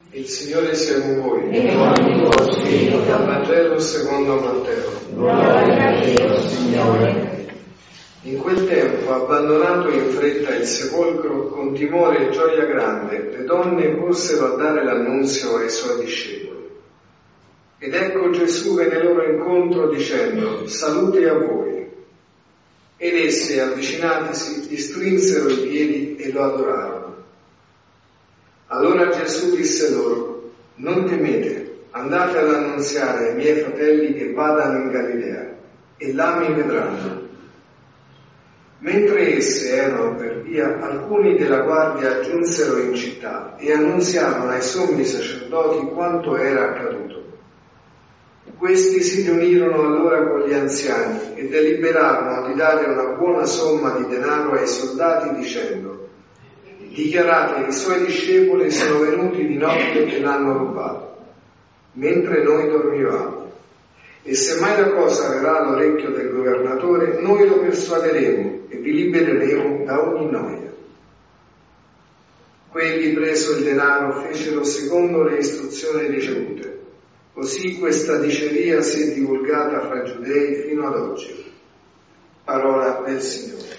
Il Signore sia con voi. E con il tuo spirito. Dal Vangelo secondo Matteo. Gloria a Dio, Signore. In quel tempo, abbandonato in fretta il sepolcro, con timore e gioia grande, le donne corsero a dare l'annunzio ai suoi discepoli. Ed ecco Gesù venne loro incontro dicendo: salute a voi. Ed esse, avvicinatisi, gli strinsero i piedi e lo adorarono. Allora Gesù disse loro: non temete, andate ad annunziare ai miei fratelli che vadano in Galilea, e là mi vedranno. Mentre esse erano per via, alcuni della guardia giunsero in città e annunziarono ai sommi sacerdoti quanto era accaduto. Questi si riunirono allora con gli anziani e deliberarono di dare una buona somma di denaro ai soldati dicendo: dichiarate che i suoi discepoli sono venuti di notte e l'hanno rubato, mentre noi dormivamo. E se mai la cosa arriverà all'orecchio del governatore, noi lo persuaderemo e vi libereremo da ogni noia. Quelli, preso il denaro, fecero secondo le istruzioni ricevute. Così questa diceria si è divulgata fra i giudei fino ad oggi. Parola del Signore.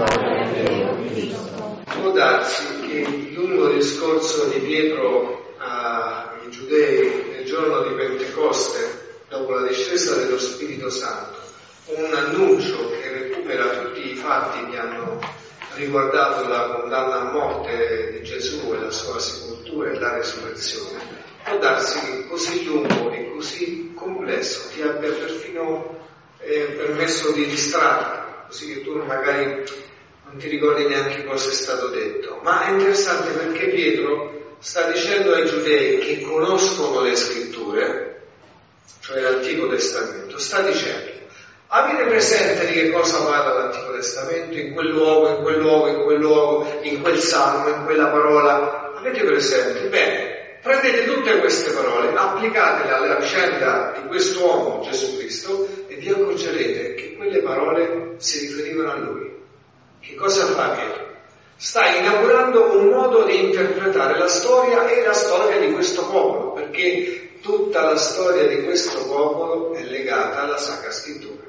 Può darsi che lungo il discorso di Pietro ai giudei nel giorno di Pentecoste, dopo la discesa dello Spirito Santo, un annuncio che recupera tutti i fatti che hanno riguardato la condanna a morte di Gesù e la sua sepoltura e la resurrezione. Può darsi che così lungo e così complesso ti abbia perfino permesso di distrarti, così che tu magari non ti ricordi neanche cosa è stato detto. Ma è interessante perché Pietro sta dicendo ai giudei che conoscono le scritture, cioè l'Antico Testamento, sta dicendo: avete presente di che cosa parla l'Antico Testamento, in quel luogo, in quel luogo, in quel luogo, in quel salmo, in quella parola? Avete presente? Bene, prendete tutte queste parole, applicatele alla vicenda di quest'uomo, Gesù Cristo, e vi accorgerete che quelle parole si riferivano a Lui. Che cosa fa Pietro? Sta inaugurando un modo di interpretare la storia e la storia di questo popolo, perché tutta la storia di questo popolo è legata alla Sacra Scrittura.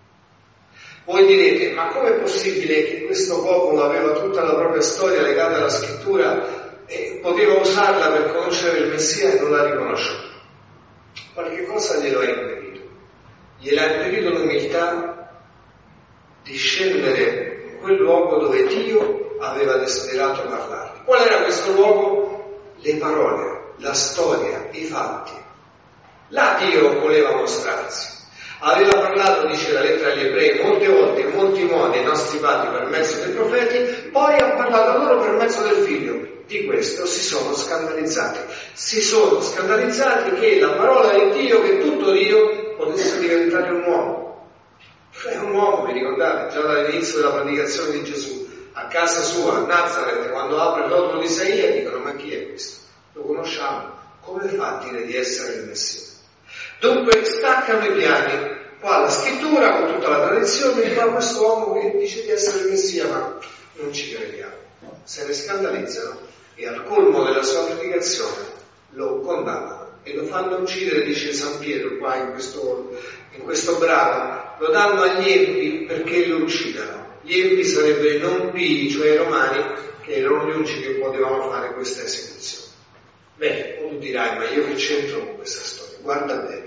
Voi direte: ma com'è possibile che questo popolo aveva tutta la propria storia legata alla Scrittura e poteva usarla per conoscere il Messia e non l'ha riconosciuto? Qualche cosa glielo ha impedito. Gliel'ha impedito l'umiltà di scendere in quel luogo dove Dio aveva desiderato parlargli. Qual era questo luogo? Le parole, la storia, i fatti. Là Dio voleva mostrarsi. Aveva parlato, dice la lettera agli Ebrei, molte volte, in molti modi ai nostri padri per mezzo dei profeti, poi ha parlato a loro per mezzo del Figlio. Di questo si sono scandalizzati. Si sono scandalizzati che la parola di Dio, che tutto Dio, potesse diventare un uomo. È un uomo, vi ricordate, già dall'inizio della predicazione di Gesù, a casa sua, a Nazareth, quando apre il rotolo di Isaia, dicono: ma chi è questo? Lo conosciamo. Come fa a dire di essere il Messia? Dunque staccano i piani, qua la scrittura con tutta la tradizione, qua questo uomo che dice di essere il Messia, ma non ci crediamo. Se ne scandalizzano e al colmo della sua predicazione lo condannano e lo fanno uccidere, dice San Pietro qua in questo brano, lo danno agli empi perché lo uccidano. Gli empi sarebbero i non pii, cioè i romani, che erano gli unici che potevano fare questa esecuzione. Bene, tu dirai: ma io che c'entro con questa storia? Guarda bene.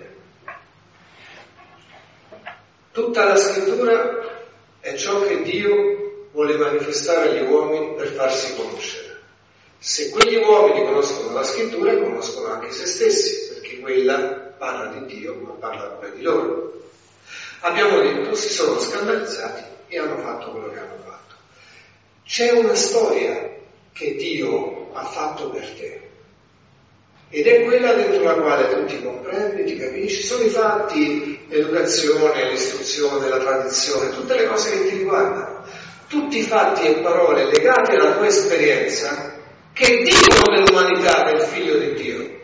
Tutta la scrittura è ciò che Dio vuole manifestare agli uomini per farsi conoscere. Se quegli uomini conoscono la scrittura, conoscono anche se stessi, perché quella parla di Dio, ma parla pure di loro. Abbiamo detto, si sono scandalizzati e hanno fatto quello che hanno fatto. C'è una storia che Dio ha fatto per te. Ed è quella dentro la quale tu ti comprendi, ti capisci, sono i fatti, l'educazione, l'istruzione, la tradizione, tutte le cose che ti riguardano, tutti i fatti e parole legate alla tua esperienza che dicono dell'umanità del Figlio di Dio,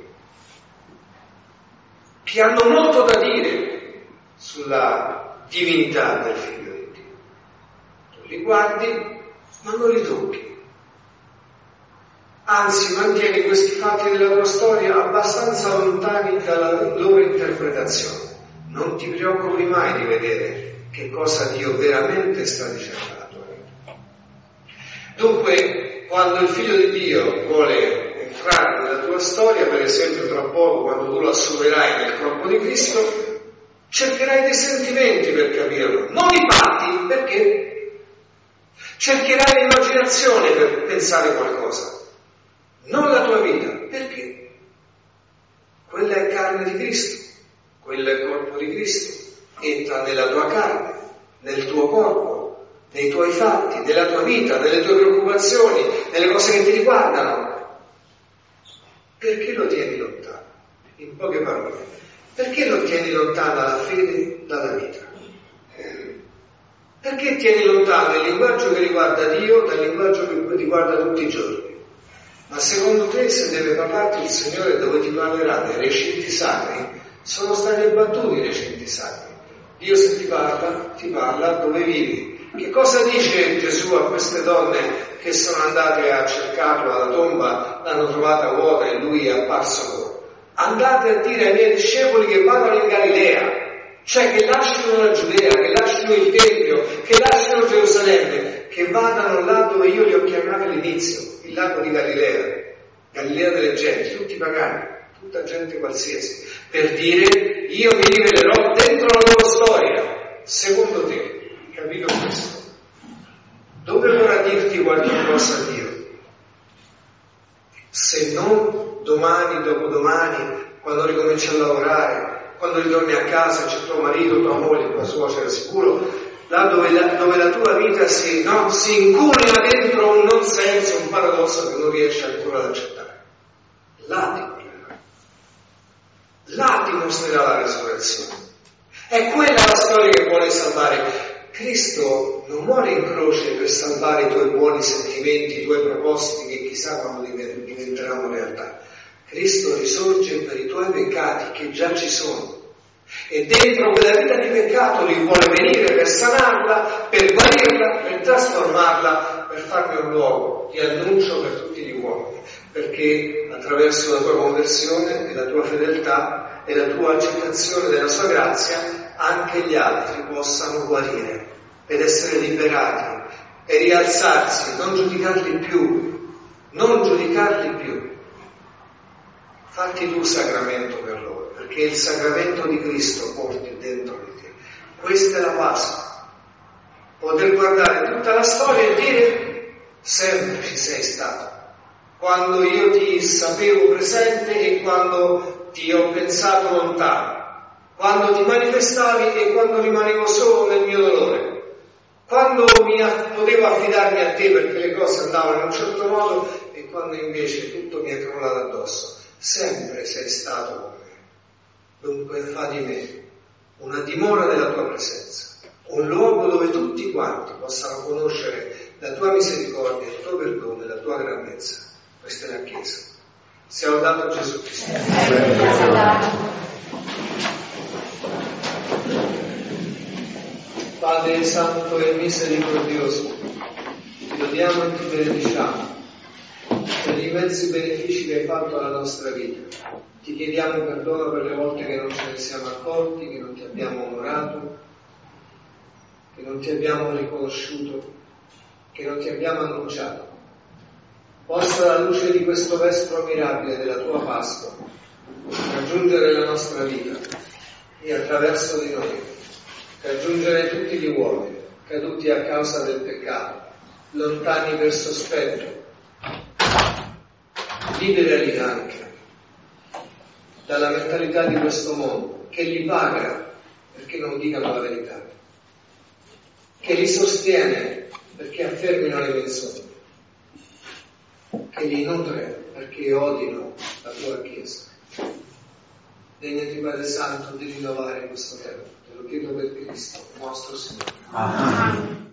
che hanno molto da dire sulla divinità del Figlio di Dio. Tu li guardi, ma non li tocchi. anzi mantieni questi fatti della tua storia abbastanza lontani dalla loro interpretazione. Non ti preoccupi mai di vedere che cosa Dio veramente sta dicendo alla tua vita. Dunque, quando il Figlio di Dio vuole entrare nella tua storia, per esempio tra poco quando tu lo assumerai nel corpo di Cristo, cercherai dei sentimenti per capirlo, non i fatti, perché cercherai l'immaginazione per pensare qualcosa, non la tua vita, perché quella è carne di Cristo, quello è il corpo di Cristo, entra nella tua carne, nel tuo corpo, nei tuoi fatti, nella tua vita, nelle tue preoccupazioni, nelle cose che ti riguardano. Perché lo tieni lontano? In poche parole, perché lo tieni lontano la fede dalla vita? Perché tieni lontano il linguaggio che riguarda Dio dal linguaggio che riguarda tutti i giorni? Ma secondo te, se deve parlarti il Signore dove ti parlerà dei recinti sacri, sono stati abbattuti i recinti sacri. Dio se ti parla dove vivi. Che cosa dice Gesù a queste donne che sono andate a cercarlo alla tomba, l'hanno trovata vuota e lui è apparso loro? Andate a dire ai miei discepoli che vadano in Galilea, cioè che lasciano la Giudea, che lasciano il Tempio, che lasciano Gerusalemme, che vadano là dove io li ho chiamati all'inizio, il lago di Galilea, Galilea delle genti, tutti pagani, tutta gente qualsiasi, per dire io mi rivelerò dentro la loro storia. Secondo te, capito questo? Dove vorrà dirti qualche cosa Dio? Se non domani, dopodomani, quando ricominci a lavorare, quando ritorni a casa, c'è tuo marito, tua moglie, tua suocera sicuro, là dove la tua vita si incurna dentro un non senso, un paradosso che non riesci ancora ad accettare. Là ti mostrerà la resurrezione. È quella la storia che vuole salvare. Cristo non muore in croce per salvare i tuoi buoni sentimenti, i tuoi propositi che chissà quando diventeranno realtà. Cristo risorge per i tuoi peccati che già ci sono. E dentro quella vita di peccato lui vuole venire per sanarla, per guarirla, per trasformarla, per farne un luogo di annuncio per tutti gli uomini, perché attraverso la tua conversione e la tua fedeltà e la tua accettazione della sua grazia anche gli altri possano guarire ed essere liberati e rialzarsi, non giudicarli più. Fatti tu sacramento per loro, perché il sacramento di Cristo porti dentro di te. Questa è la base. Poter guardare tutta la storia e dire sempre ci sei stato. Quando io ti sapevo presente e quando ti ho pensato lontano. Quando ti manifestavi e quando rimanevo solo nel mio dolore. Quando potevo affidarmi a te perché le cose andavano in un certo modo e quando invece tutto mi è crollato addosso. Sempre sei stato con me. Dunque fa di me una dimora della tua presenza, un luogo dove tutti quanti possano conoscere la tua misericordia, il tuo perdono e la tua grandezza. Questa è la Chiesa. Sia lodato Gesù Cristo. Padre Santo e Misericordioso, ti lodiamo e ti benediciamo per gli immensi benefici che hai fatto alla nostra vita. Ti chiediamo perdono per le volte che non ce ne siamo accorti, che non ti abbiamo onorato, che non ti abbiamo riconosciuto, che non ti abbiamo annunciato. Possa la luce di questo vespro mirabile della tua Pasqua raggiungere la nostra vita e attraverso di noi raggiungere tutti gli uomini caduti a causa del peccato, lontani per sospetto, liberali anche dalla mentalità di questo mondo che li paga perché non dicano la verità, che li sostiene perché affermino le menzogne, che li nutre perché odino la tua Chiesa. Degnati Padre Santo di rinnovare questo tempo. Te lo chiedo per Cristo, nostro Signore. Amen.